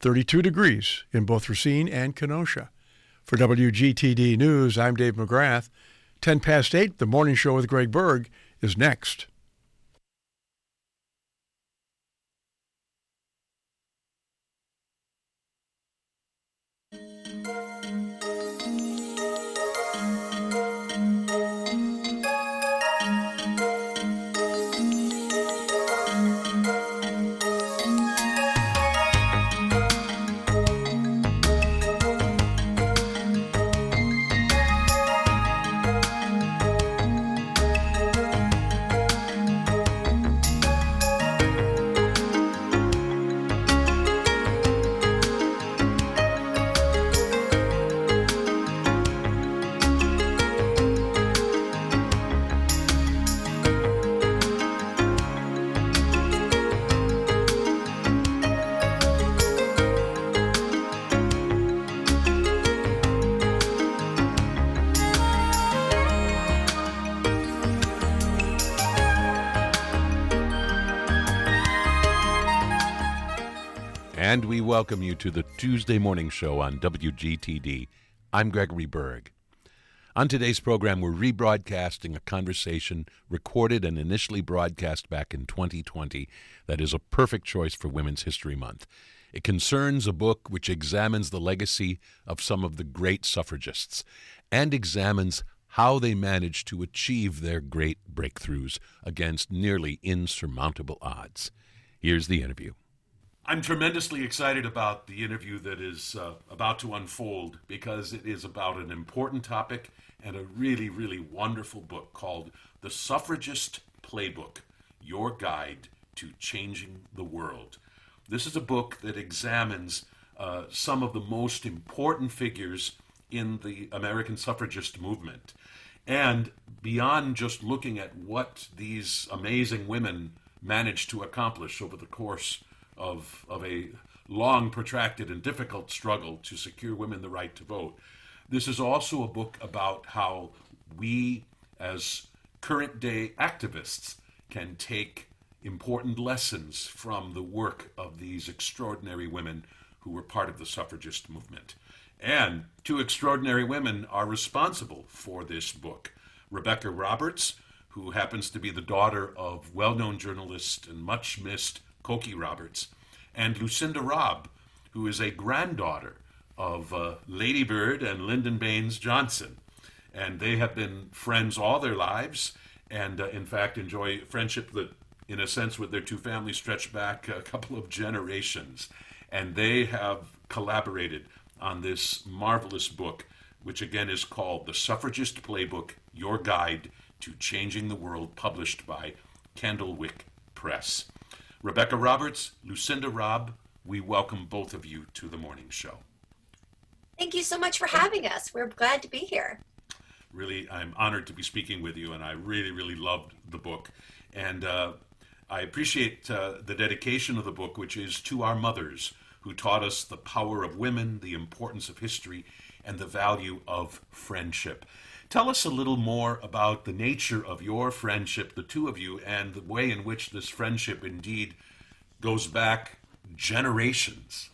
32 degrees in both Racine and Kenosha. For WGTD News, I'm Dave McGrath. 10 past 8, the morning show with Greg Berg is next. And we welcome you to the Tuesday morning show on WGTD. I'm Gregory Berg. On today's program, we're rebroadcasting a conversation recorded and initially broadcast back in 2020 that is a perfect choice for Women's History Month. It concerns a book which examines the legacy of some of the great suffragists and examines how they managed to achieve their great breakthroughs against nearly insurmountable odds. Here's the interview. I'm tremendously excited about the interview that is about to unfold because it is about an important topic and a really, really wonderful book called The Suffragist Playbook, Your Guide to Changing the World. This is a book that examines some of the most important figures in the American suffragist movement. And beyond just looking at what these amazing women managed to accomplish over the course of a long, protracted, and difficult struggle to secure women the right to vote. This is also a book about how we, as current-day activists, can take important lessons from the work of these extraordinary women who were part of the suffragist movement. And two extraordinary women are responsible for this book. Rebecca Roberts, who happens to be the daughter of well-known journalist and much-missed Cokie Roberts, and Lucinda Robb, who is a granddaughter of Lady Bird and Lyndon Baines Johnson. And they have been friends all their lives and, in fact, enjoy friendship that, in a sense, with their two families stretch back a couple of generations. And they have collaborated on this marvelous book, which again is called The Suffragist Playbook, Your Guide to Changing the World, published by Candlewick Press. Rebecca Roberts, Lucinda Robb, we welcome both of you to the morning show. Thank you so much for having us. We're glad to be here. Really, I'm honored to be speaking with you, and I really, really loved the book. And I appreciate the dedication of the book, which is to our mothers, who taught us the power of women, the importance of history, and the value of friendship. Tell us a little more about the nature of your friendship, the two of you, and the way in which this friendship indeed goes back generations.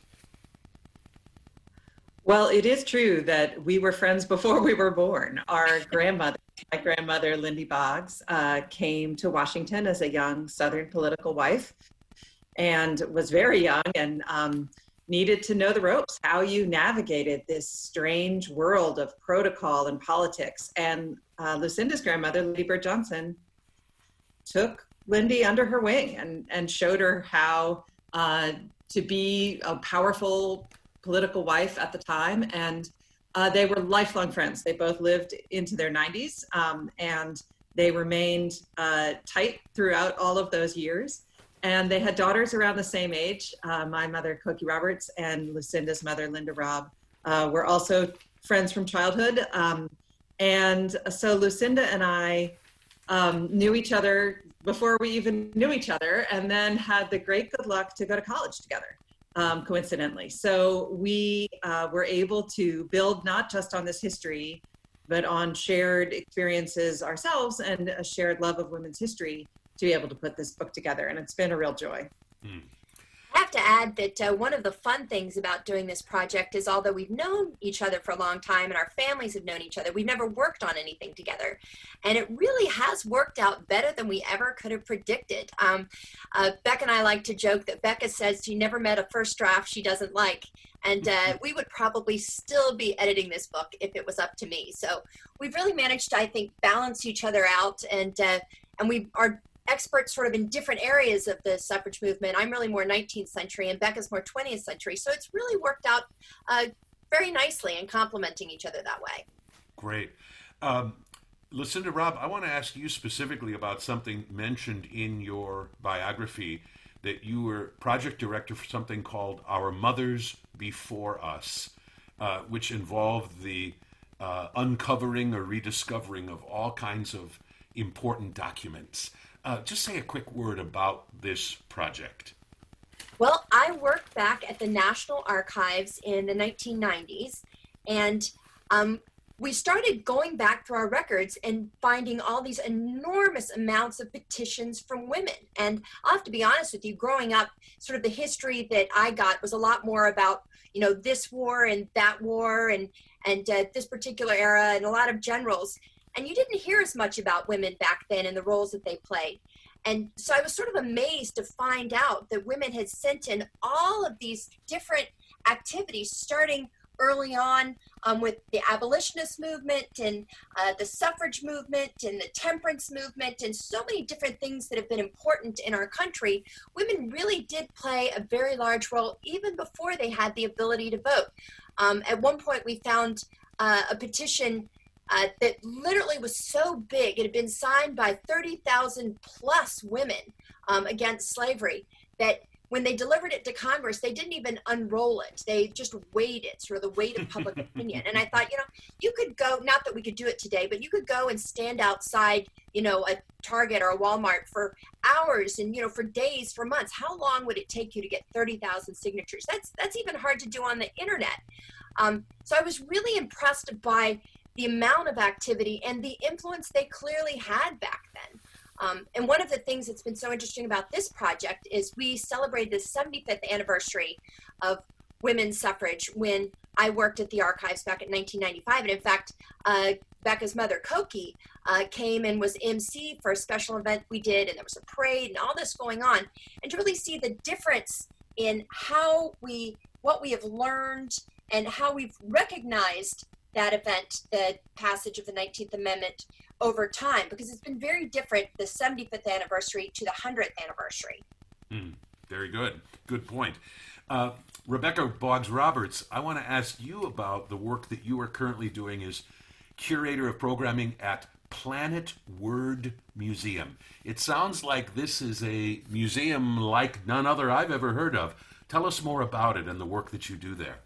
Well, it is true that we were friends before we were born. Our grandmother, my grandmother, Lindy Boggs, came to Washington as a young Southern political wife and was very young and needed to know the ropes, how you navigated this strange world of protocol and politics. And Lucinda's grandmother, Lady Bird Johnson, took Lindy under her wing and showed her how to be a powerful political wife at the time. And they were lifelong friends. They both lived into their 90s, and they remained tight throughout all of those years. And they had daughters around the same age. My mother, Cokie Roberts, and Lucinda's mother, Linda Robb, were also friends from childhood. And so Lucinda and I knew each other before we even knew each other, and then had the great good luck to go to college together, coincidentally. So we were able to build not just on this history, but on shared experiences ourselves and a shared love of women's history to be able to put this book together. And it's been a real joy. have to add that one of the fun things about doing this project is, although we've known each other for a long time and our families have known each other, we've never worked on anything together. And it really has worked out better than we ever could have predicted. Becca and I like to joke that Becca says she never met a first draft she doesn't like. And we would probably still be editing this book if it was up to me. So we've really managed to, I think, balance each other out. And we are experts sort of in different areas of the suffrage movement. I'm really more 19th century and Becca's more 20th century. So it's really worked out very nicely and complementing each other that way. Great. Lucinda, Rob, I want to ask you specifically about something mentioned in your biography, that you were project director for something called Our Mothers Before Us, which involved the uncovering or rediscovering of all kinds of important documents. Just say a quick word about this project. Well, I worked back at the National Archives in the 1990s, and we started going back through our records and finding all these enormous amounts of petitions from women. And I'll have to be honest with you, growing up, sort of the history that I got was a lot more about, this war and that war and this particular era and a lot of generals. And you didn't hear as much about women back then and the roles that they played. And so I was sort of amazed to find out that women had sent in all of these different activities, starting early on with the abolitionist movement and the suffrage movement and the temperance movement and so many different things that have been important in our country. Women really did play a very large role even before they had the ability to vote. At one point we found a petition that literally was so big, it had been signed by 30,000 plus women against slavery, that when they delivered it to Congress, they didn't even unroll it. They just weighed it, sort of the weight of public opinion. And I thought, you could go, not that we could do it today, but you could go and stand outside, a Target or a Walmart for hours and, for days, for months. How long would it take you to get 30,000 signatures? That's even hard to do on the internet. So I was really impressed by the amount of activity and the influence they clearly had back then. And one of the things that's been so interesting about this project is we celebrated the 75th anniversary of women's suffrage when I worked at the archives back in 1995. And in fact, Becca's mother, Koki, came and was MC for a special event we did, and there was a parade and all this going on. And to really see the difference in what we have learned and how we've recognized that event, the passage of the 19th Amendment, over time, because it's been very different, the 75th anniversary to the 100th anniversary. Very good. Good point. Rebecca Boggs-Roberts, I want to ask you about the work that you are currently doing as curator of programming at Planet Word Museum. It sounds like this is a museum like none other I've ever heard of. Tell us more about it and the work that you do there.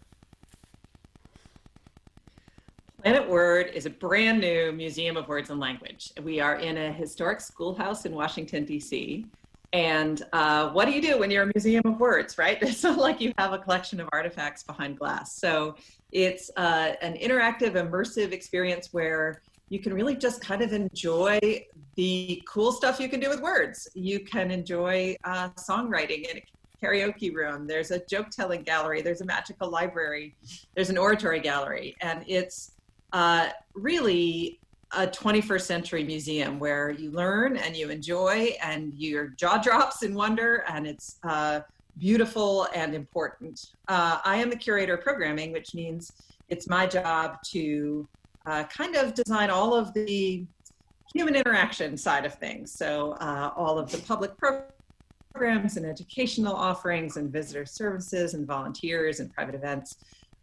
Planet Word is a brand new museum of words and language. We are in a historic schoolhouse in Washington, D.C. And what do you do when you're a museum of words, right? It's not like you have a collection of artifacts behind glass. So it's an interactive, immersive experience where you can really just kind of enjoy the cool stuff you can do with words. You can enjoy songwriting in a karaoke room. There's a joke-telling gallery. There's a magical library. There's an oratory gallery. And it's really a 21st century museum where you learn and you enjoy and your jaw drops in wonder, and it's beautiful and important. I am the curator of programming, which means it's my job to kind of design all of the human interaction side of things. So all of the public programs and educational offerings and visitor services and volunteers and private events.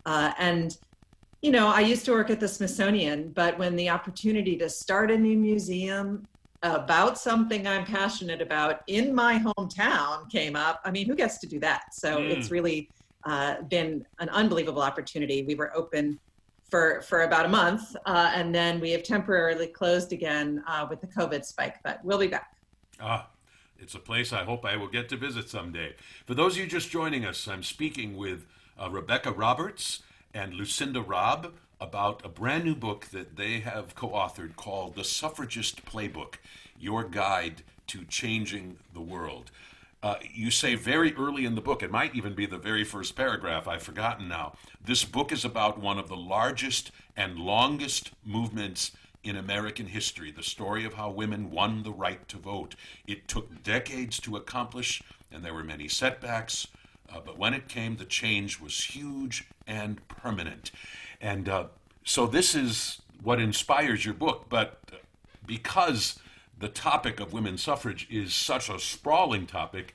I used to work at the Smithsonian, but when the opportunity to start a new museum about something I'm passionate about in my hometown came up, who gets to do that? So it's really been an unbelievable opportunity. We were open for about a month, and then we have temporarily closed again with the COVID spike, but we'll be back. It's a place I hope I will get to visit someday. For those of you just joining us, I'm speaking with Rebecca Roberts and Lucinda Robb about a brand new book that they have co-authored called The Suffragist Playbook, Your Guide to Changing the World. You say very early in the book, it might even be the very first paragraph, I've forgotten now, this book is about one of the largest and longest movements in American history, the story of how women won the right to vote. It took decades to accomplish, and there were many setbacks, but when it came, the change was huge and permanent. And so this is what inspires your book, but because the topic of women's suffrage is such a sprawling topic,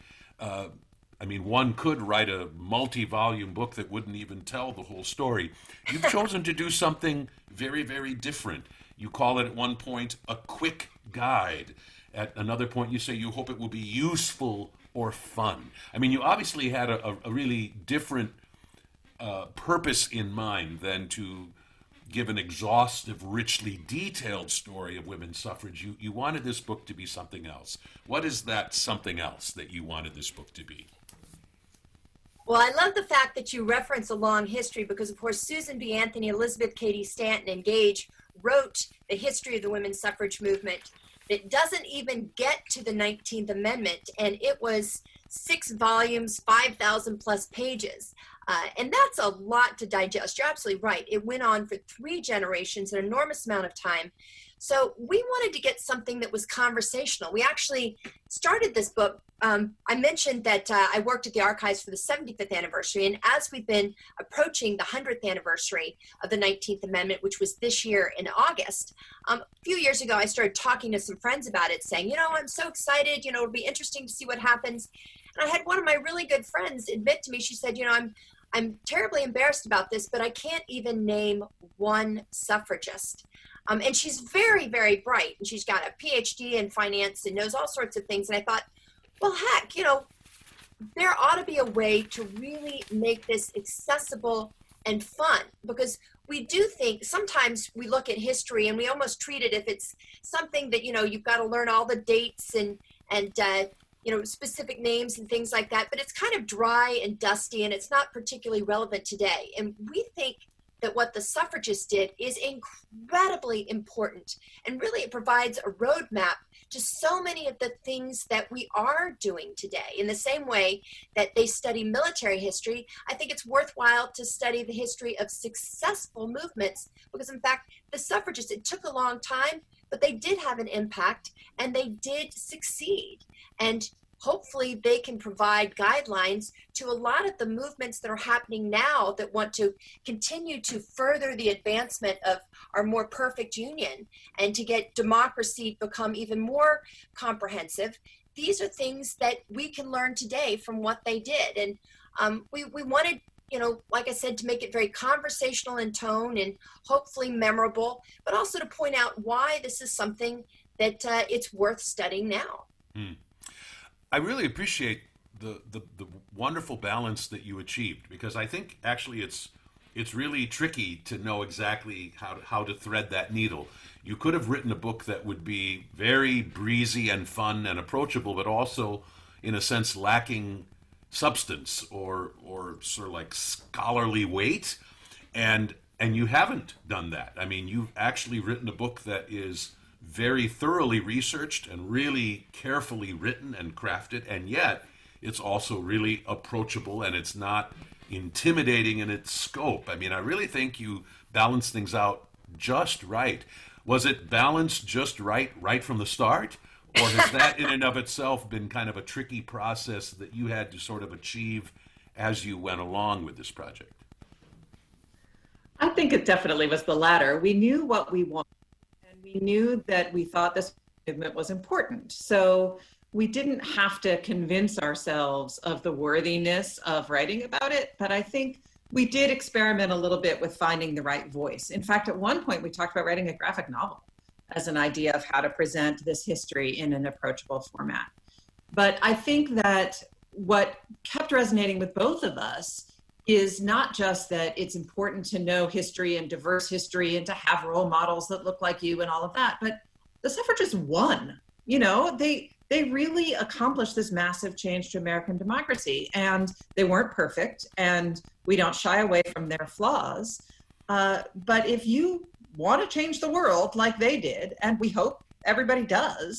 one could write a multi-volume book that wouldn't even tell the whole story. You've chosen to do something very, very different. You call it at one point a quick guide. At another point, you say you hope it will be useful or fun. I mean, you obviously had a really different purpose in mind than to give an exhaustive, richly detailed story of women's suffrage. You wanted this book to be something else. What is that something else that you wanted this book to be? Well, I love the fact that you reference a long history because, of course, Susan B. Anthony, Elizabeth Cady Stanton, and Gage wrote the history of the women's suffrage movement that doesn't even get to the 19th Amendment, and it was 6 volumes, 5,000 plus pages. And that's a lot to digest. You're absolutely right. It went on for 3 generations, an enormous amount of time. So we wanted to get something that was conversational. We actually started this book. I mentioned that I worked at the archives for the 75th anniversary. And as we've been approaching the 100th anniversary of the 19th Amendment, which was this year in August, a few years ago, I started talking to some friends about it, saying, I'm so excited. It'll be interesting to see what happens. And I had one of my really good friends admit to me, she said, I'm terribly embarrassed about this, but I can't even name one suffragist. And she's very, very bright, and she's got a PhD in finance and knows all sorts of things. And I thought, well, heck, there ought to be a way to really make this accessible and fun, because we do think sometimes we look at history and we almost treat it if it's something that, you've got to learn all the dates and specific names and things like that, but it's kind of dry and dusty and it's not particularly relevant today. And we think that what the suffragists did is incredibly important, and really it provides a roadmap to so many of the things that we are doing today. In the same way that they study military history, I think it's worthwhile to study the history of successful movements, because in fact, the suffragists, it took a long time, but they did have an impact and they did succeed. And hopefully they can provide guidelines to a lot of the movements that are happening now that want to continue to further the advancement of our more perfect union and to get democracy become even more comprehensive. These are things that we can learn today from what they did. And we wanted, like I said, to make it very conversational in tone and hopefully memorable, but also to point out why this is something that it's worth studying now. I really appreciate the wonderful balance that you achieved, because I think actually it's really tricky to know exactly how to thread that needle. You could have written a book that would be very breezy and fun and approachable, but also, in a sense, lacking substance or sort of like scholarly weight, and you haven't done that. I mean, you've actually written a book that is very thoroughly researched and really carefully written and crafted, and yet it's also really approachable and it's not intimidating in its scope. I mean, I really think you balance things out just right. Was it balanced just right from the start? Or has that in and of itself been kind of a tricky process that you had to sort of achieve as you went along with this project? I think it definitely was the latter. We knew what we wanted. We knew that we thought this movement was important. So we didn't have to convince ourselves of the worthiness of writing about it. But I think we did experiment a little bit with finding the right voice. In fact, at one point, we talked about writing a graphic novel as an idea of how to present this history in an approachable format. But I think that what kept resonating with both of us is not just that it's important to know history and diverse history and to have role models that look like you and all of that, but the suffragists won. They really accomplished this massive change to American democracy, and they weren't perfect, and we don't shy away from their flaws. But if you want to change the world like they did, and we hope everybody does,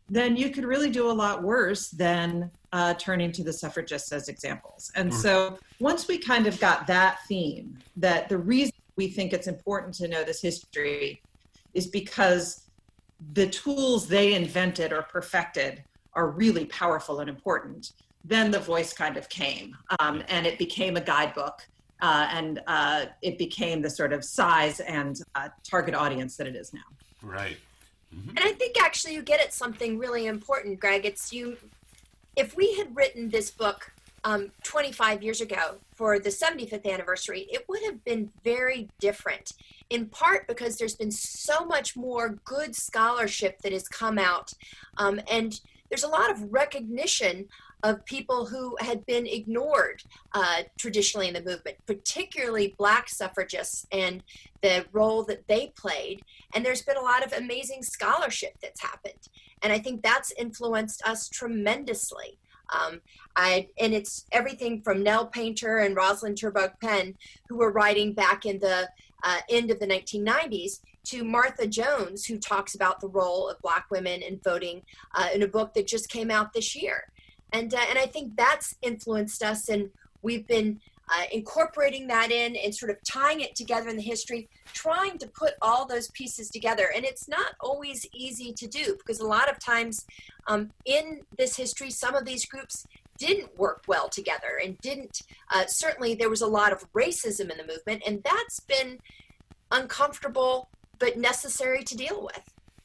then you could really do a lot worse than turning to the suffragists as examples. And so once we kind of got that theme, that the reason we think it's important to know this history is because the tools they invented or perfected are really powerful and important, then the voice kind of came, and it became a guidebook, and it became the sort of size and target audience that it is now. Right. Mm-hmm. And I think actually you get at something really important, Greg. It's you. If we had written this book 25 years ago for the 75th anniversary, it would have been very different, in part because there's been so much more good scholarship that has come out, and there's a lot of recognition of people who had been ignored traditionally in the movement, particularly Black suffragists and the role that they played. And there's been a lot of amazing scholarship that's happened. And I think that's influenced us tremendously. And it's everything from Nell Painter and Rosalind Terburg Penn, who were writing back in the end of the 1990s, to Martha Jones, who talks about the role of Black women in voting in a book that just came out this year. And I think that's influenced us, and we've been incorporating that in and sort of tying it together in the history, trying to put all those pieces together. And it's not always easy to do, because a lot of times in this history, some of these groups didn't work well together and didn't, certainly there was a lot of racism in the movement, and that's been uncomfortable but necessary to deal with.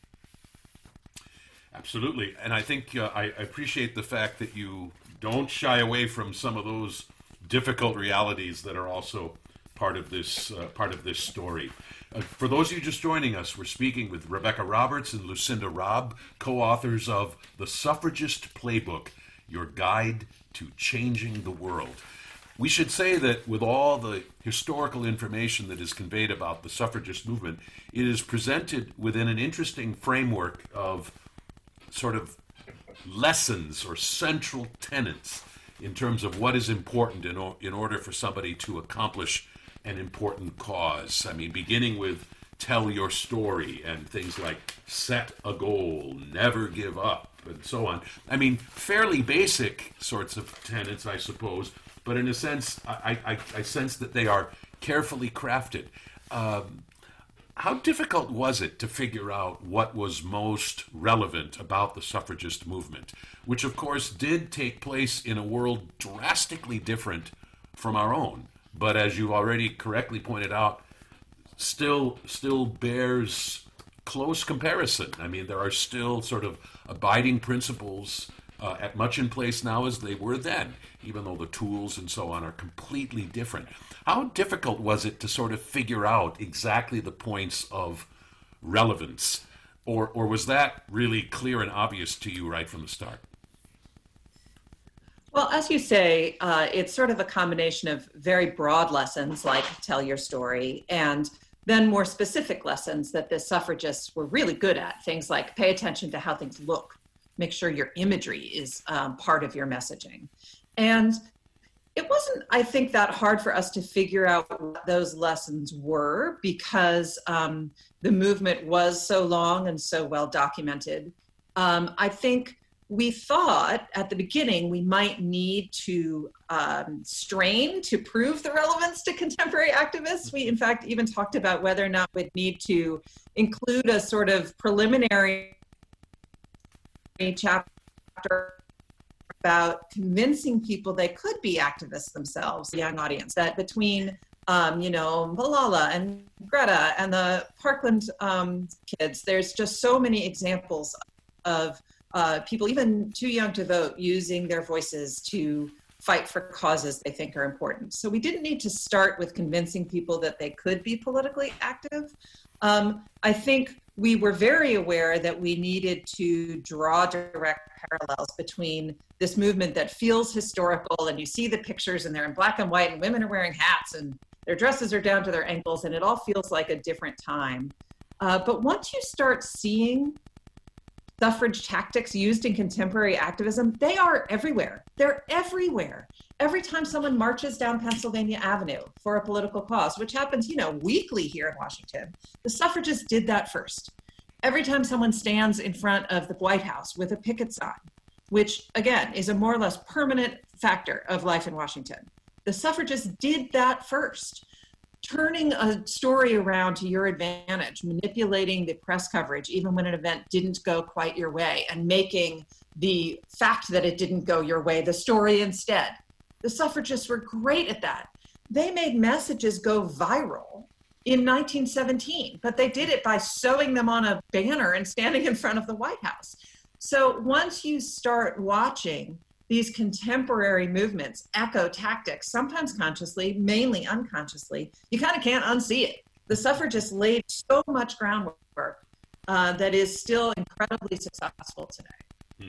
Absolutely. And I think I appreciate the fact that you don't shy away from some of those difficult realities that are also part of this story. For those of you just joining us, we're speaking with Rebecca Roberts and Lucinda Robb, co-authors of The Suffragist Playbook, Your Guide to Changing the World. We should say that with all the historical information that is conveyed about the suffragist movement, it is presented within an interesting framework of sort of lessons or central tenets in terms of what is important in order for somebody to accomplish an important cause. I mean, beginning with tell your story and things like set a goal, never give up, and so on. I mean, fairly basic sorts of tenets, I suppose, but in a sense, I sense that they are carefully crafted. How difficult was it to figure out what was most relevant about the suffragist movement, which of course did take place in a world drastically different from our own, but as you've already correctly pointed out, still bears close comparison. I mean, there are still sort of abiding principles at much in place now as they were then, even though the tools and so on are completely different. How difficult was it to sort of figure out exactly the points of relevance? Or was that really clear and obvious to you right from the start? Well, as you say, it's sort of a combination of very broad lessons like tell your story, and then more specific lessons that the suffragists were really good at. Things like pay attention to how things look, make sure your imagery is part of your messaging. And it wasn't, I think, that hard for us to figure out what those lessons were, because the movement was so long and so well documented. I think we thought at the beginning we might need to strain to prove the relevance to contemporary activists. We, in fact, even talked about whether or not we'd need to include a sort of preliminary chapter about convincing people they could be activists themselves, the young audience, that between, Malala and Greta and the Parkland kids, there's just so many examples of people, even too young to vote, using their voices to fight for causes they think are important. So we didn't need to start with convincing people that they could be politically active. I think we were very aware that we needed to draw direct parallels between this movement that feels historical, and you see the pictures and they're in black and white and women are wearing hats and their dresses are down to their ankles and it all feels like a different time. But once you start seeing suffrage tactics used in contemporary activism, they are everywhere. They're everywhere. Every time someone marches down Pennsylvania Avenue for a political cause, which happens, weekly here in Washington, the suffragists did that first. every time someone stands in front of the White House with a picket sign, which again is a more or less permanent factor of life in Washington, the suffragists did that first. Turning a story around to your advantage, manipulating the press coverage, even when an event didn't go quite your way, and making the fact that it didn't go your way the story instead. The suffragists were great at that. They made messages go viral in 1917, but they did it by sewing them on a banner and standing in front of the White House. So once you start watching these contemporary movements echo tactics, sometimes consciously, mainly unconsciously, you kind of can't unsee it. The suffragists laid so much groundwork that is still incredibly successful today.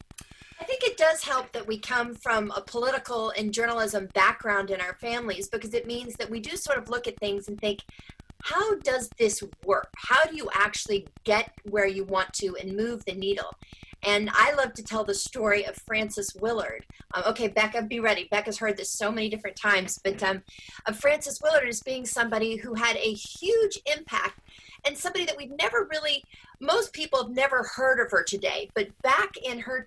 I think it does help that we come from a political and journalism background in our families, because it means that we do sort of look at things and think, how does this work? How do you actually get where you want to and move the needle? And I love to tell the story of Frances Willard. Okay, Becca, be ready. Becca's heard this so many different times, but of Frances Willard as being somebody who had a huge impact, and somebody that we've never really, most people have never heard of her today, but back in her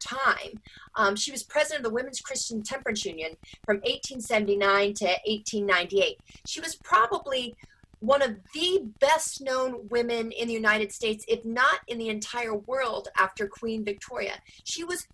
time, she was president of the Women's Christian Temperance Union from 1879 to 1898. She was probably one of the best known women in the United States, if not in the entire world, after Queen Victoria. She was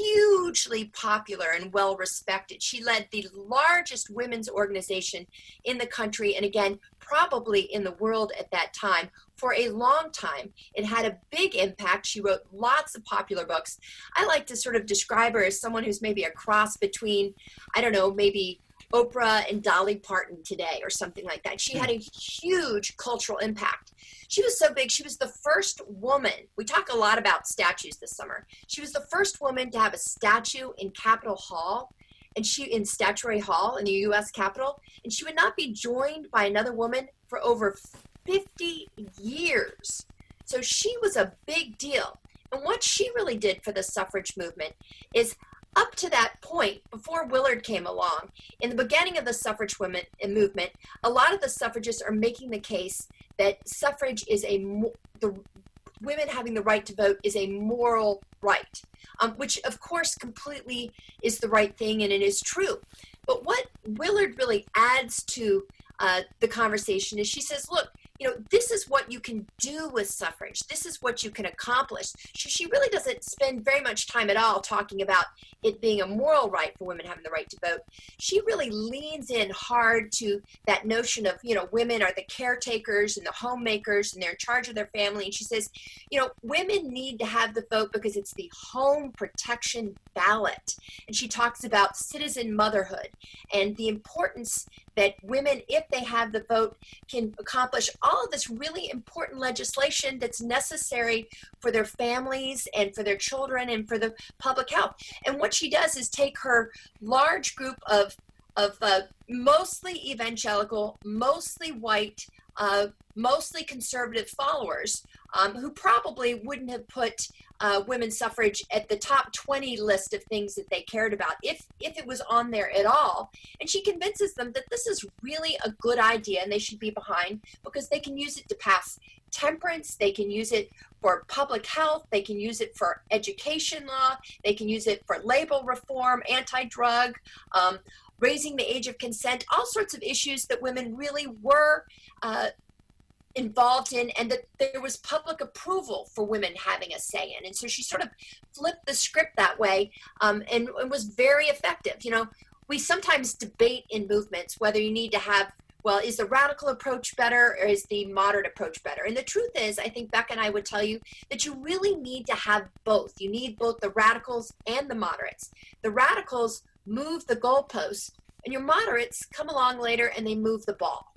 hugely popular and well respected. She led the largest women's organization in the country, and again, probably in the world at that time, for a long time. It had a big impact. She wrote lots of popular books. I like to sort of describe her as someone who's maybe a cross between, I don't know, maybe Oprah and Dolly Parton today or something like that. She had a huge cultural impact. She was so big, she was the first woman. We talk a lot about statues this summer. She was the first woman to have a statue in Capitol Hall, and she in Statuary Hall in the U.S. Capitol, and she would not be joined by another woman for over 50 years. So she was a big deal. And what she really did for the suffrage movement is, up to that point, before Willard came along, in the beginning of the suffrage movement, a lot of the suffragists are making the case that suffrage is the women having the right to vote is a moral right, which of course completely is the right thing, and it is true. But what Willard really adds to the conversation is she says, look, this is what you can do with suffrage. This is what you can accomplish. She really doesn't spend very much time at all talking about it being a moral right for women having the right to vote. She really leans in hard to that notion of, women are the caretakers and the homemakers, and they're in charge of their family. And she says, women need to have the vote because it's the home protection ballot. And she talks about citizen motherhood and the importance that women, if they have the vote, can accomplish all of this really important legislation that's necessary for their families and for their children and for the public health. And what she does is take her large group of mostly evangelical, mostly white, mostly conservative followers who probably wouldn't have put women's suffrage at the top 20 list of things that they cared about if it was on there at all. And she convinces them that this is really a good idea and they should be behind, because they can use it to pass temperance, they can use it for public health, they can use it for education law, they can use it for label reform, anti-drug, raising the age of consent, all sorts of issues that women really were involved in, and that there was public approval for women having a say in. And so she sort of flipped the script that way, and was very effective. We sometimes debate in movements whether you need to have, is the radical approach better or is the moderate approach better? And the truth is, I think Becca and I would tell you that you really need to have both. You need both the radicals and the moderates. The radicals move the goalposts, and your moderates come along later and they move the ball.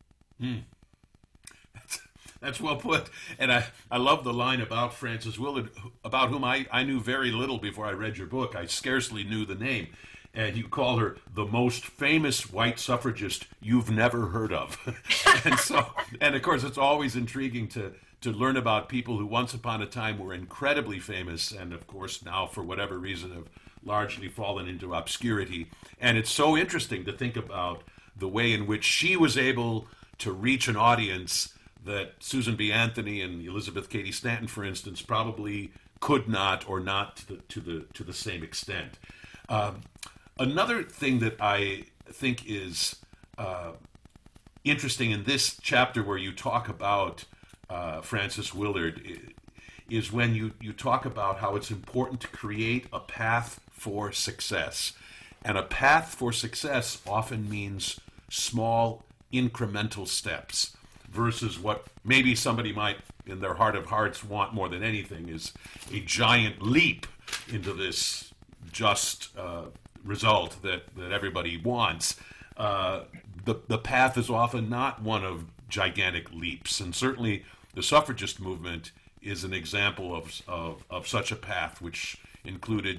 That's well put. And I love the line about Frances Willard, about whom I knew very little before I read your book. I scarcely knew the name. And you call her the most famous white suffragist you've never heard of. and of course, it's always intriguing to learn about people who once upon a time were incredibly famous, and of course now, for whatever reason, have largely fallen into obscurity. And it's so interesting to think about the way in which she was able to reach an audience that Susan B. Anthony and Elizabeth Cady Stanton, for instance, probably could not, or not to the same extent. Another thing that I think is interesting in this chapter where you talk about Frances Willard is when you talk about how it's important to create a path for success. And a path for success often means small incremental steps versus what maybe somebody might in their heart of hearts want more than anything is a giant leap into this just result that everybody wants. The path is often not one of gigantic leaps, and certainly the suffragist movement is an example of such a path, which included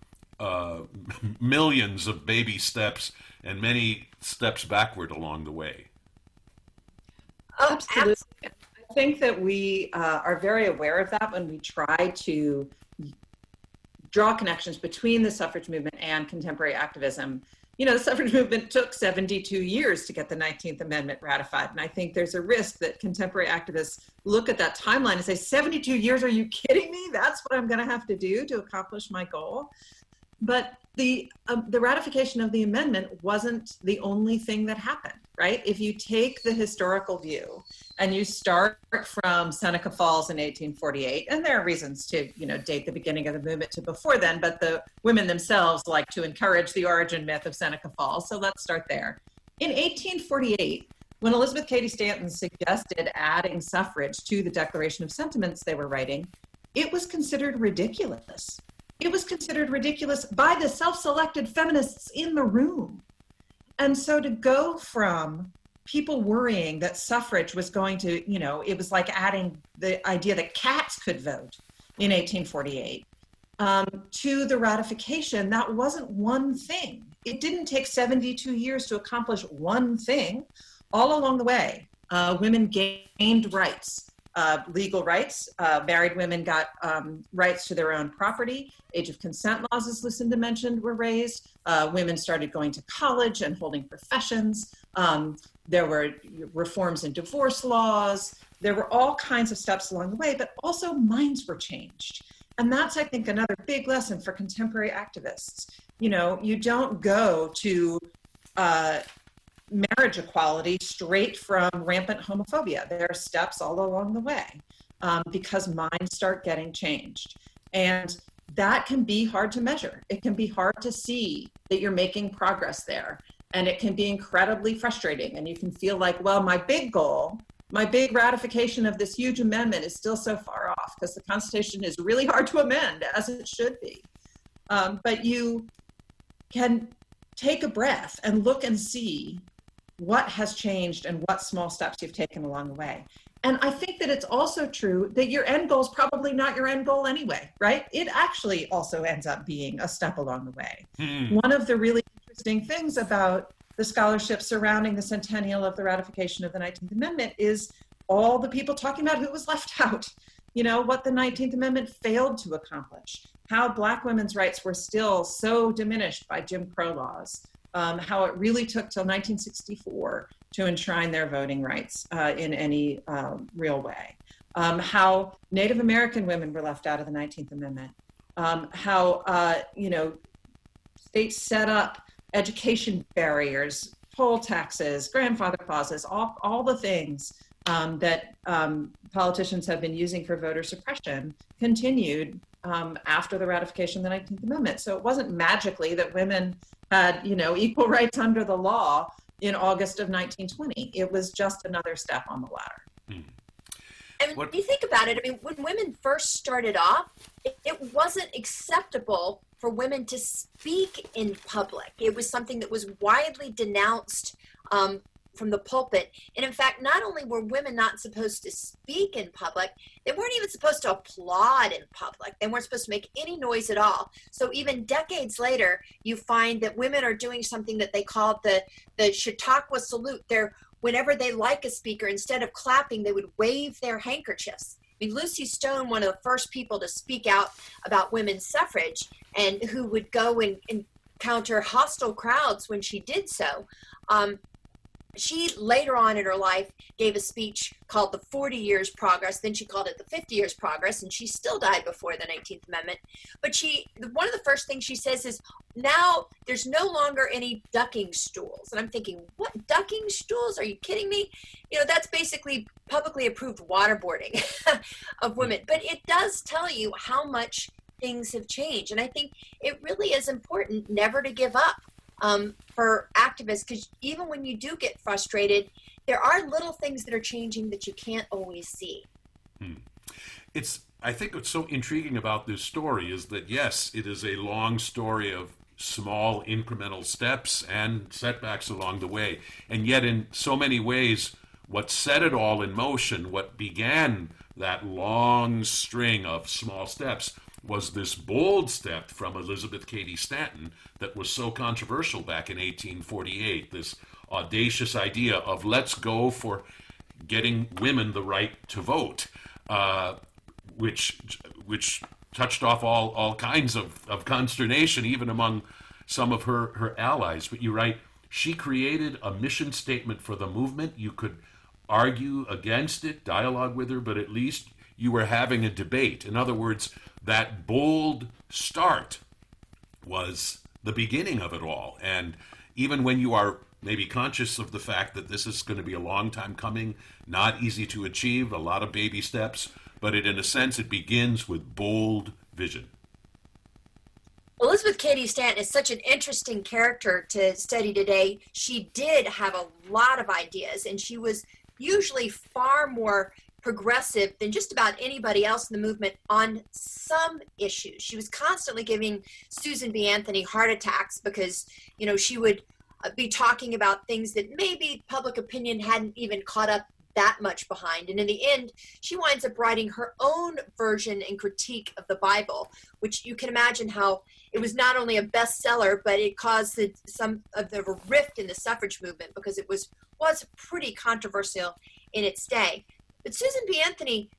millions of baby steps and many steps backward along the way. Oh, absolutely. I think that we are very aware of that when we try to draw connections between the suffrage movement and contemporary activism. You know, the suffrage movement took 72 years to get the 19th Amendment ratified. And I think there's a risk that contemporary activists look at that timeline and say, 72 years, are you kidding me? That's what I'm going to have to do to accomplish my goal. But the ratification of the amendment wasn't the only thing that happened, right? If you take the historical view and you start from Seneca Falls in 1848, and there are reasons to, date the beginning of the movement to before then, but the women themselves like to encourage the origin myth of Seneca Falls. So let's start there. In 1848, when Elizabeth Cady Stanton suggested adding suffrage to the Declaration of Sentiments they were writing, it was considered ridiculous. It was considered ridiculous by the self-selected feminists in the room. And so to go from people worrying that suffrage was going to, it was like adding the idea that cats could vote in 1848 to the ratification, that wasn't one thing. It didn't take 72 years to accomplish one thing. All along the way, women gained rights. Legal rights. Married women got rights to their own property. Age of consent laws, as Lucinda mentioned, were raised. Women started going to college and holding professions. There were reforms in divorce laws. There were all kinds of steps along the way, but also minds were changed. And that's, I think, another big lesson for contemporary activists. You don't go to marriage equality straight from rampant homophobia. There are steps all along the way because minds start getting changed. And that can be hard to measure. It can be hard to see that you're making progress there. And it can be incredibly frustrating. And you can feel like, well, my big goal, my big ratification of this huge amendment is still so far off because the Constitution is really hard to amend, as it should be. But you can take a breath and look and see what has changed and what small steps you've taken along the way. And I think that it's also true that your end goal is probably not your end goal anyway, right? It actually also ends up being a step along the way. One of the really interesting things about the scholarship surrounding the centennial of the ratification of the 19th Amendment is all the people talking about who was left out, what the 19th Amendment failed to accomplish, how Black women's rights were still so diminished by Jim Crow laws, how it really took till 1964 to enshrine their voting rights in any real way, how Native American women were left out of the 19th Amendment, how, states set up education barriers, poll taxes, grandfather clauses, all the things that politicians have been using for voter suppression continued after the ratification of the 19th Amendment. So it wasn't magically that women had, equal rights under the law in August of 1920. It was just another step on the ladder. And when you think about it, when women first started off, it wasn't acceptable for women to speak in public. It was something that was widely denounced from the pulpit. And in fact, not only were women not supposed to speak in public, they weren't even supposed to applaud in public. They weren't supposed to make any noise at all. So even decades later, you find that women are doing something that they call the Chautauqua salute. Whenever they like a speaker, instead of clapping, they would wave their handkerchiefs. Lucy Stone, one of the first people to speak out about women's suffrage and who would go and encounter hostile crowds when she did so, she later on in her life gave a speech called the 40 Years Progress. Then she called it the 50 Years Progress, and she still died before the 19th Amendment. But one of the first things she says is, now there's no longer any ducking stools. And I'm thinking, what, ducking stools? Are you kidding me? That's basically publicly approved waterboarding of women. But it does tell you how much things have changed. And I think it really is important never to give up. For activists, because even when you do get frustrated, there are little things that are changing that you can't always see. I think what's so intriguing about this story is that, yes, it is a long story of small incremental steps and setbacks along the way. And yet in so many ways, what set it all in motion, what began that long string of small steps, was this bold step from Elizabeth Cady Stanton that was so controversial back in 1848, this audacious idea of let's go for getting women the right to vote, which touched off all kinds of consternation, even among some of her allies. But you write, she created a mission statement for the movement. You could argue against it, dialogue with her, but at least you were having a debate. In other words, that bold start was the beginning of it all. And even when you are maybe conscious of the fact that this is going to be a long time coming, not easy to achieve, a lot of baby steps, but in a sense, it begins with bold vision. Elizabeth Cady Stanton is such an interesting character to study today. She did have a lot of ideas, and she was usually far more progressive than just about anybody else in the movement on some issues. She was constantly giving Susan B. Anthony heart attacks because, she would be talking about things that maybe public opinion hadn't even caught up that much behind. And in the end, she winds up writing her own version and critique of the Bible, which you can imagine how it was not only a bestseller, but it caused some of the rift in the suffrage movement because it was pretty controversial in its day. But Susan B. Anthony,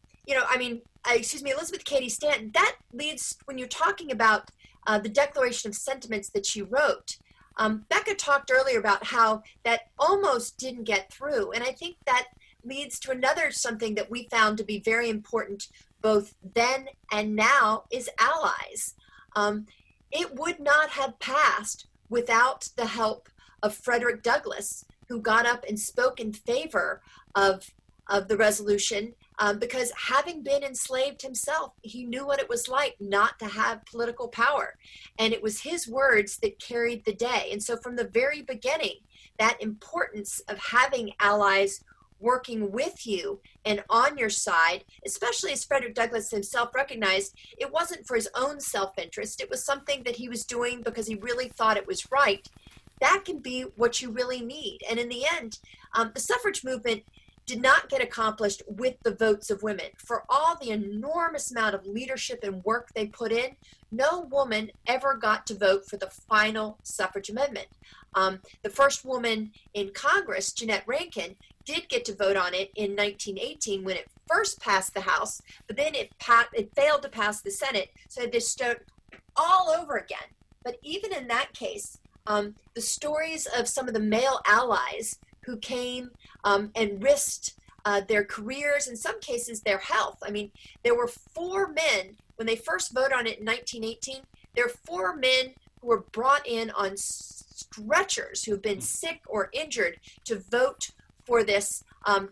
Elizabeth Cady Stanton, that leads, when you're talking about the Declaration of Sentiments that she wrote, Becca talked earlier about how that almost didn't get through. And I think that leads to another something that we found to be very important both then and now is allies. It would not have passed without the help of Frederick Douglass, who got up and spoke in favor of the resolution, because having been enslaved himself, he knew what it was like not to have political power. And it was his words that carried the day. And so from the very beginning, that importance of having allies working with you and on your side, especially as Frederick Douglass himself recognized, it wasn't for his own self-interest. It was something that he was doing because he really thought it was right. That can be what you really need. And in the end, the suffrage movement did not get accomplished with the votes of women. For all the enormous amount of leadership and work they put in, no woman ever got to vote for the final suffrage amendment. The first woman in Congress, Jeannette Rankin, did get to vote on it in 1918 when it first passed the House, but then it failed to pass the Senate, so they start all over again. But even in that case, the stories of some of the male allies who came and risked their careers, in some cases their health. I mean, there were 4 men, when they first voted on it in 1918, there were 4 men who were brought in on stretchers who have been sick or injured to vote for this.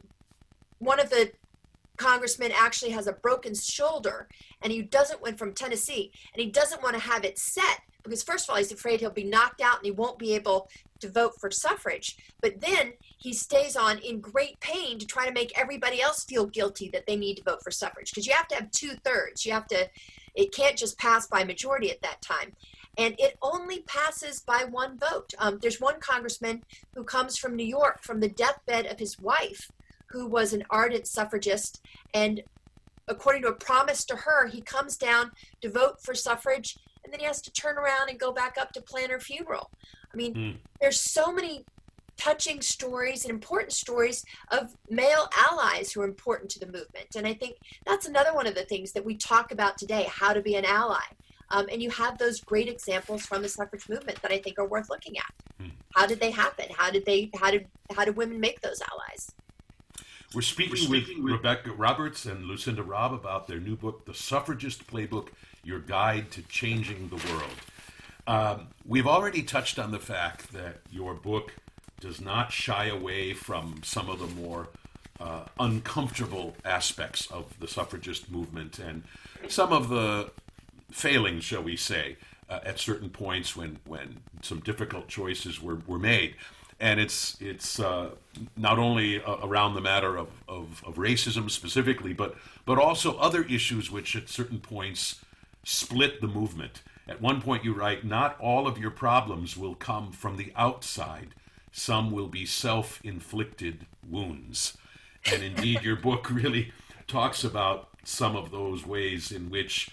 One of the congressmen actually has a broken shoulder, and he went from Tennessee, and he doesn't want to have it set because, first of all, he's afraid he'll be knocked out and he won't be able to vote for suffrage. But then he stays on in great pain to try to make everybody else feel guilty that they need to vote for suffrage, because you have to have 2/3. It can't just pass by majority at that time. And it only passes by 1 vote. There's one congressman who comes from New York, from the deathbed of his wife, who was an ardent suffragist. And according to a promise to her, he comes down to vote for suffrage, and then he has to turn around and go back up to plan her funeral. I mean, there's so many touching stories and important stories of male allies who are important to the movement. And I think that's another one of the things that we talk about today, how to be an ally. And you have those great examples from the suffrage movement that I think are worth looking at. How did they happen? How did women make those allies? We're speaking with Rebecca Roberts and Lucinda Robb about their new book, The Suffragist Playbook, Your Guide to Changing the World. We've already touched on the fact that your book does not shy away from some of the more uncomfortable aspects of the suffragist movement and some of the failings, shall we say, at certain points when some difficult choices were made. And it's not only around the matter of racism specifically, but also other issues which at certain points split the movement. At one point you write, not all of your problems will come from the outside. Some will be self-inflicted wounds. And indeed, your book really talks about some of those ways in which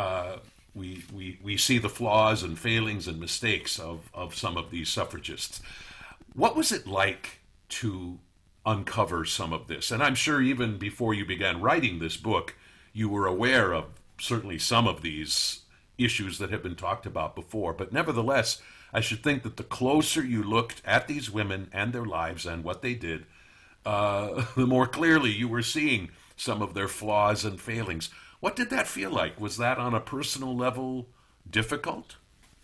we see the flaws and failings and mistakes of some of these suffragists. What was it like to uncover some of this? And I'm sure even before you began writing this book, you were aware of certainly some of these issues that have been talked about before. But nevertheless, I should think that the closer you looked at these women and their lives and what they did, the more clearly you were seeing some of their flaws and failings. What did that feel like? Was that on a personal level difficult?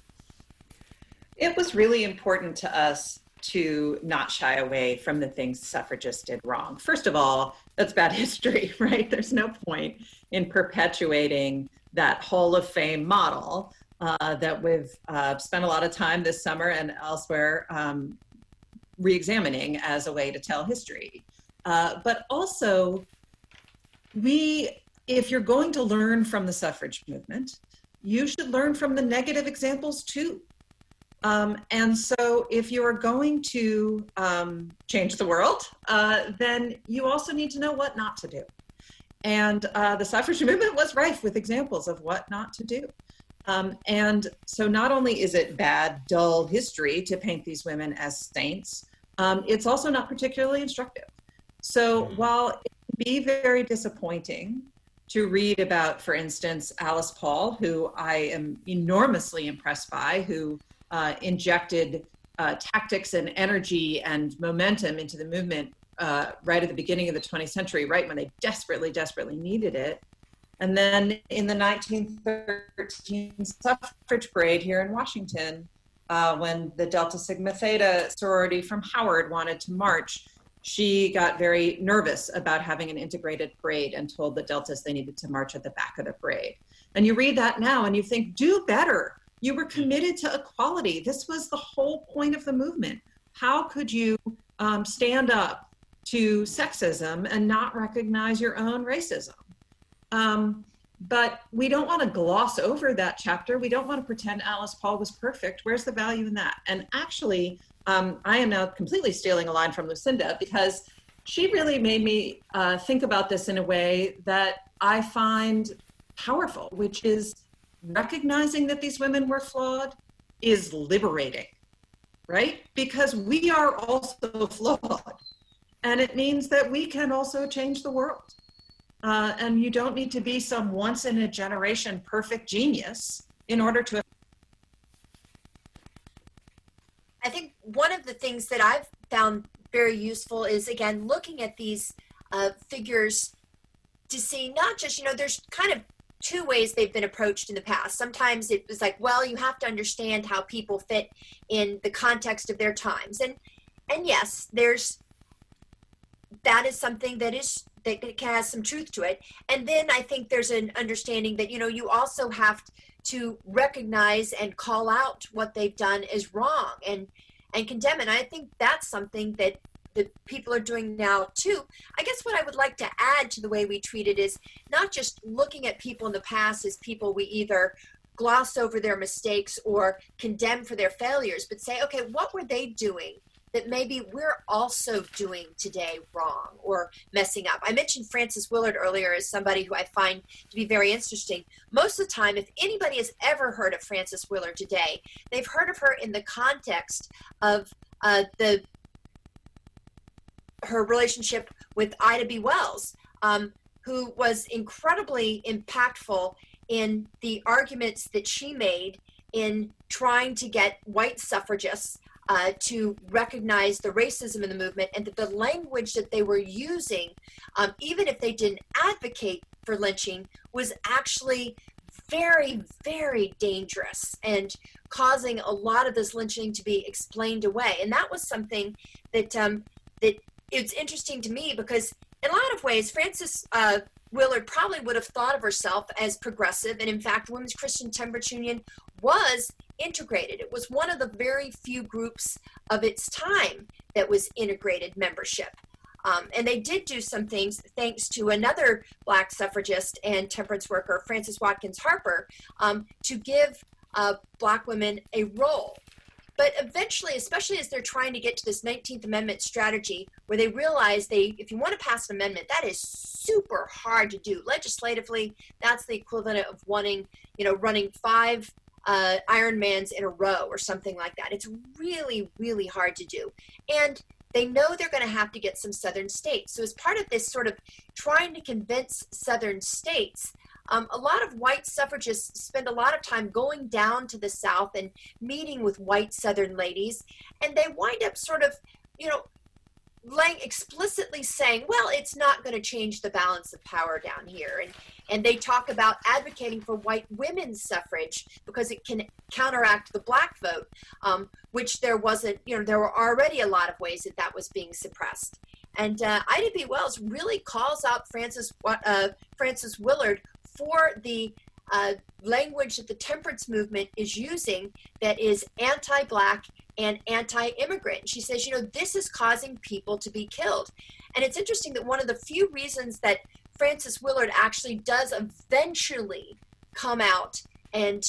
It was really important to us to not shy away from the things suffragists did wrong. First of all, that's bad history, right? There's no point in perpetuating that Hall of Fame model that we've spent a lot of time this summer and elsewhere re-examining as a way to tell history. But also, if you're going to learn from the suffrage movement, you should learn from the negative examples too. And so if you are going to change the world, then you also need to know what not to do. And the suffrage movement was rife with examples of what not to do. And so not only is it bad, dull history to paint these women as saints, it's also not particularly instructive. So while it can be very disappointing to read about, for instance, Alice Paul, who I am enormously impressed by, who injected tactics and energy and momentum into the movement right at the beginning of the 20th century, right when they desperately, desperately needed it. And then in the 1913 suffrage parade here in Washington, when the Delta Sigma Theta sorority from Howard wanted to march, she got very nervous about having an integrated parade and told the Deltas they needed to march at the back of the parade. And you read that now and you think, do better. You were committed to equality. This was the whole point of the movement. How could you stand up to sexism and not recognize your own racism? But we don't want to gloss over that chapter. We don't want to pretend Alice Paul was perfect. Where's the value in that? And actually, I am now completely stealing a line from Lucinda because she really made me think about this in a way that I find powerful, which is recognizing that these women were flawed is liberating, right? Because we are also flawed. And it means that we can also change the world. And you don't need to be some once in a generation perfect genius in order to. I think one of the things that I've found very useful is, again, looking at these figures to see not just, there's kind of two ways they've been approached in the past. Sometimes it was like, well, you have to understand how people fit in the context of their times. And yes, that is something that has some truth to it. And then I think there's an understanding that, you also have to recognize and call out what they've done as wrong and condemn it. And I think that's something that people are doing now too. I guess what I would like to add to the way we treat it is not just looking at people in the past as people we either gloss over their mistakes or condemn for their failures, but say, okay, what were they doing that maybe we're also doing today wrong or messing up? I mentioned Frances Willard earlier as somebody who I find to be very interesting. Most of the time, if anybody has ever heard of Frances Willard today, they've heard of her in the context of her relationship with Ida B. Wells, who was incredibly impactful in the arguments that she made in trying to get white suffragists to recognize the racism in the movement, and that the language that they were using, even if they didn't advocate for lynching, was actually very, very dangerous and causing a lot of this lynching to be explained away. And that was something that that it's interesting to me, because in a lot of ways, Frances Willard probably would have thought of herself as progressive. And in fact, Women's Christian Temperance Union was integrated. It was one of the very few groups of its time that was integrated membership. And they did do some things thanks to another Black suffragist and temperance worker, Frances Watkins Harper, to give Black women a role. But eventually, especially as they're trying to get to this 19th Amendment strategy, where they realize if you want to pass an amendment, that is super hard to do. Legislatively, that's the equivalent of running 5 Ironmans in a row or something like that. It's really, really hard to do. And they know they're going to have to get some Southern states. So as part of this sort of trying to convince Southern states, a lot of white suffragists spend a lot of time going down to the South and meeting with white Southern ladies, and they wind up sort of, explicitly saying, well, it's not going to change the balance of power down here. And they talk about advocating for white women's suffrage because it can counteract the Black vote, which there wasn't, there were already a lot of ways that was being suppressed. And Ida B. Wells really calls out Frances Willard for the language that the temperance movement is using that is anti-Black and anti-immigrant. She says, this is causing people to be killed. And it's interesting that one of the few reasons that Frances Willard actually does eventually come out and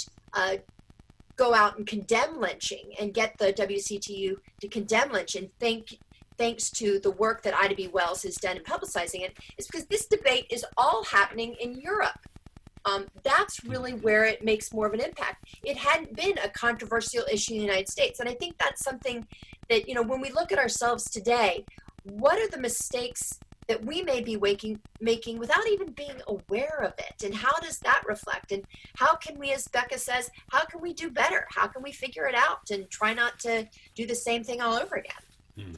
go out and condemn lynching and get the WCTU to condemn lynching, thanks to the work that Ida B. Wells has done in publicizing it, is because this debate is all happening in Europe. That's really where it makes more of an impact. It hadn't been a controversial issue in the United States. And I think that's something that, when we look at ourselves today, what are the mistakes that we may be making without even being aware of it? And how does that reflect? And how can we, as Becca says, how can we do better? How can we figure it out and try not to do the same thing all over again?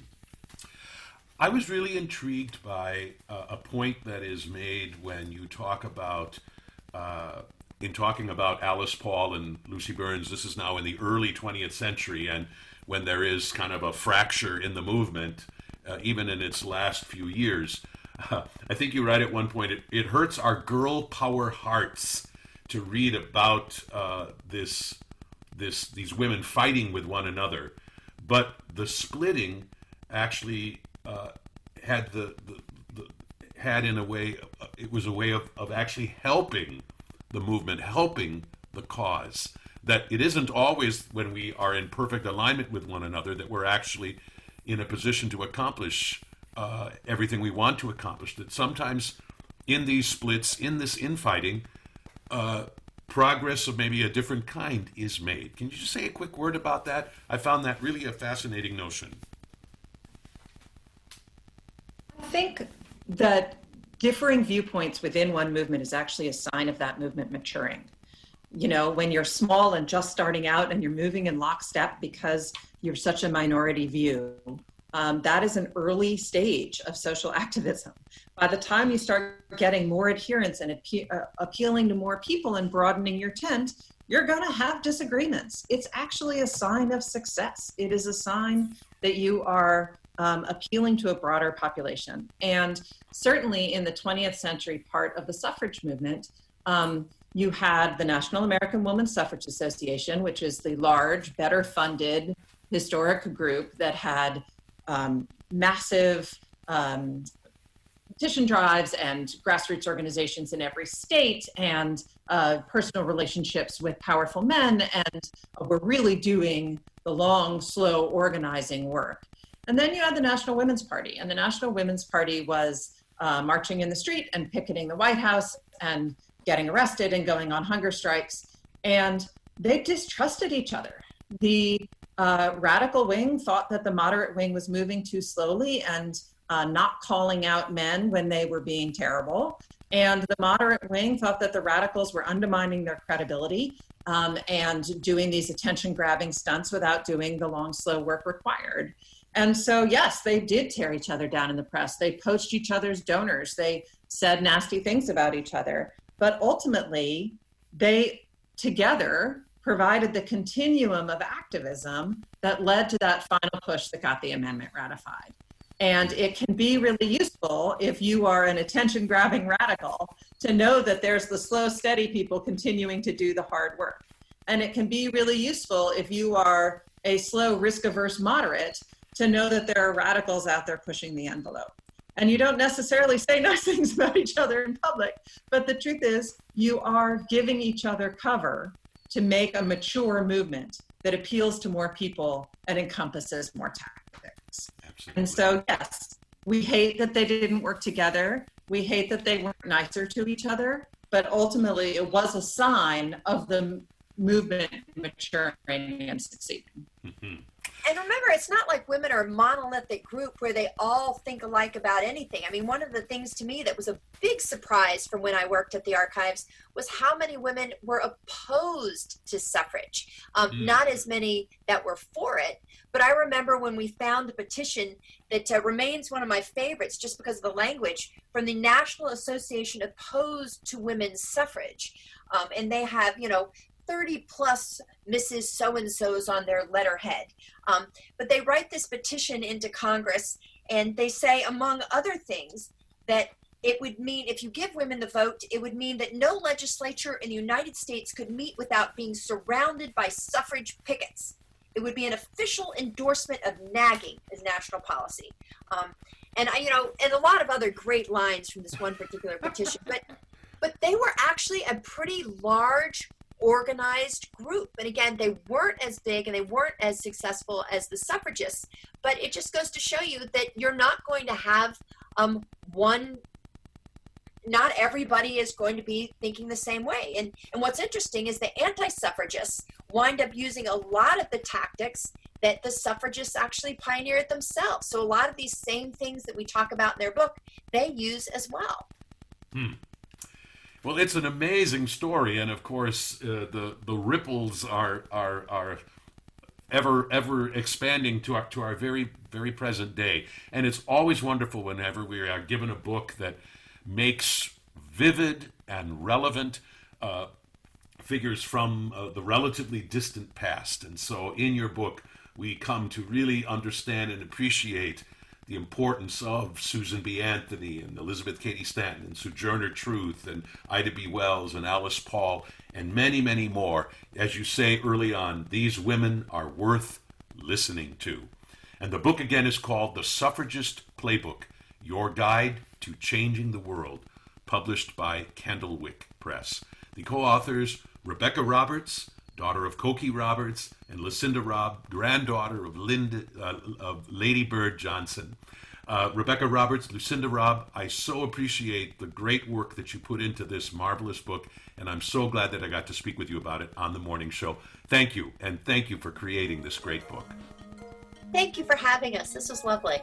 I was really intrigued by a point that is made when you talk about in talking about Alice Paul and Lucy Burns. This is now in the early 20th century, and when there is kind of a fracture in the movement, even in its last few years. I think you write at one point, it hurts our girl power hearts to read about these women fighting with one another. But the splitting actually had in a way, it was a way of actually helping the movement, helping the cause. That it isn't always when we are in perfect alignment with one another that we're actually in a position to accomplish everything we want to accomplish. That sometimes in these splits, in this infighting, progress of maybe a different kind is made. Can you just say a quick word about that? I found that really a fascinating notion. I think that differing viewpoints within one movement is actually a sign of that movement maturing. When you're small and just starting out and you're moving in lockstep because you're such a minority view, that is an early stage of social activism. By the time you start getting more adherents and appealing to more people and broadening your tent, you're going to have disagreements. It's actually a sign of success. It is a sign that you are appealing to a broader population. And certainly in the 20th century part of the suffrage movement, you had the National American Woman Suffrage Association, which is the large, better funded historic group that had massive petition drives and grassroots organizations in every state and personal relationships with powerful men, and were really doing the long, slow organizing work. And then you had the National Women's Party, and the National Women's Party was marching in the street and picketing the White House and getting arrested and going on hunger strikes. And they distrusted each other. The radical wing thought that the moderate wing was moving too slowly and not calling out men when they were being terrible. And the moderate wing thought that the radicals were undermining their credibility and doing these attention-grabbing stunts without doing the long, slow work required. And so, yes, they did tear each other down in the press. They poached each other's donors. They said nasty things about each other. But ultimately, they together provided the continuum of activism that led to that final push that got the amendment ratified. And it can be really useful if you are an attention-grabbing radical to know that there's the slow, steady people continuing to do the hard work. And it can be really useful if you are a slow, risk-averse moderate to know that there are radicals out there pushing the envelope. And you don't necessarily say nice things about each other in public, but the truth is you are giving each other cover to make a mature movement that appeals to more people and encompasses more tactics. Absolutely. And so, yes, we hate that they didn't work together. We hate that they weren't nicer to each other, but ultimately it was a sign of the movement maturing and succeeding. Mm-hmm. And remember, it's not like women are a monolithic group where they all think alike about anything. I mean, one of the things to me that was a big surprise from when I worked at the archives was how many women were opposed to suffrage. Not as many that were for it. But I remember when we found the petition that remains one of my favorites just because of the language from the National Association Opposed to Women's Suffrage. And they have, 30 plus Mrs. So-and-so's on their letterhead. But they write this petition into Congress and they say, among other things, that it would mean, if you give women the vote, it would mean that no legislature in the United States could meet without being surrounded by suffrage pickets. It would be an official endorsement of nagging as national policy. And a lot of other great lines from this one particular petition, but they were actually a pretty large organized group. And again, they weren't as big and they weren't as successful as the suffragists, but it just goes to show you that you're not going to have not everybody is going to be thinking the same way. And what's interesting is the anti-suffragists wind up using a lot of the tactics that the suffragists actually pioneered themselves. So a lot of these same things that we talk about in their book, they use as well. Well, it's an amazing story, and of course, the ripples are ever expanding to our very, very present day. And it's always wonderful whenever we are given a book that makes vivid and relevant figures from the relatively distant past. And so, in your book, we come to really understand and appreciate the importance of Susan B. Anthony and Elizabeth Cady Stanton and Sojourner Truth and Ida B. Wells and Alice Paul and many, many more. As you say early on, these women are worth listening to. And the book again is called The Suffragist Playbook, Your Guide to Changing the World, published by Candlewick Press. The co-authors, Rebecca Roberts, daughter of Cokie Roberts, and Lucinda Robb, granddaughter of Lady Bird Johnson. Rebecca Roberts, Lucinda Robb, I so appreciate the great work that you put into this marvelous book, and I'm so glad that I got to speak with you about it on the morning show. Thank you, and thank you for creating this great book. Thank you for having us. This was lovely.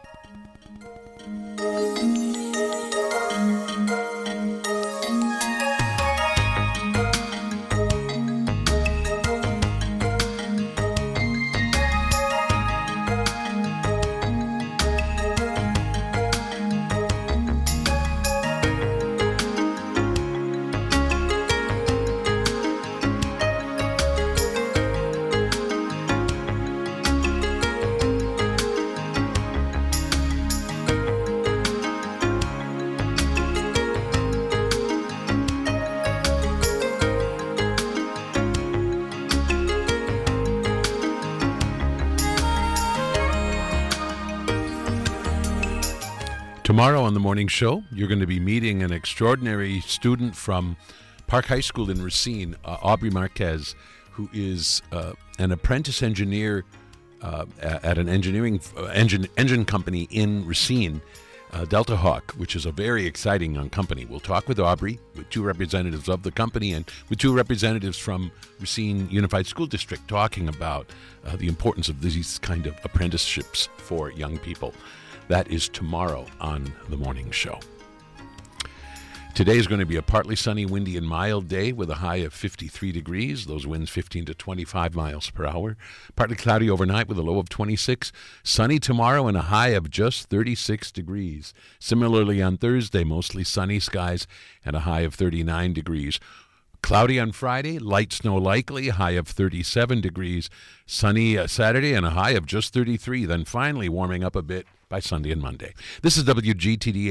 Tomorrow on the morning show, you're going to be meeting an extraordinary student from Park High School in Racine, Aubrey Marquez, who is an apprentice engineer at an engine company in Racine, Delta Hawk, which is a very exciting young company. We'll talk with Aubrey, with two representatives of the company, and with two representatives from Racine Unified School District talking about the importance of these kind of apprenticeships for young people. That is tomorrow on the morning show. Today is going to be a partly sunny, windy, and mild day with a high of 53 degrees. Those winds 15 to 25 miles per hour. Partly cloudy overnight with a low of 26. Sunny tomorrow and a high of just 36 degrees. Similarly on Thursday, mostly sunny skies and a high of 39 degrees. Cloudy on Friday, light snow likely, high of 37 degrees. Sunny Saturday and a high of just 33. Then finally warming up a bit by Sunday and Monday. This is WGTD